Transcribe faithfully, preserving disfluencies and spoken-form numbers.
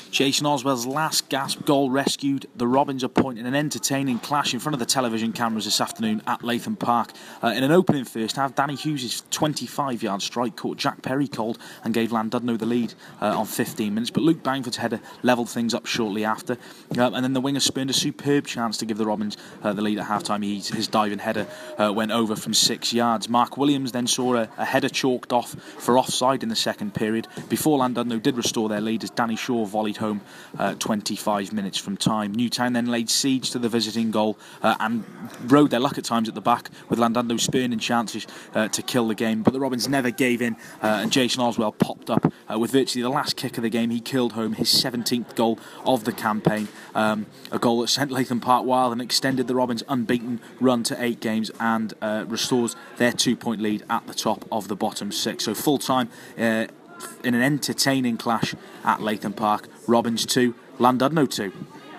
Jason Oswell's last gasp goal rescued the Robins a point in an entertaining clash in front of the television cameras this afternoon at Latham Park. Uh, in an opening first half, Danny Hughes' twenty-five yard strike caught Jack Perry cold and gave Llandudno the lead uh, on fifteen minutes, but Luke Bangford's header levelled things up shortly after, uh, and then the winger spurned a superb chance to give the Robins uh, the lead at half-time. He, his diving header uh, went over from six yards. Mark Williams then saw a, a header chalked off for offside in the second period before Llandudno did restore their lead as Danny Shaw volleyed home uh, twenty-five minutes from time. Newtown then laid siege to the visiting goal uh, and rode their luck at times at the back, with Llandudno spurning chances uh, to kill the game, but the Robins never gave in, uh, and Jason Oswell popped up uh, with virtually the last kick of the game. He killed home his seventeenth goal of the campaign, um, a goal that sent Latham Park wild and extended the Robins' unbeaten run to eight games and uh, restores their two-point lead at the top of the bottom six. So full time uh, in an entertaining clash at Latham Park. Robins two, Llandudno two.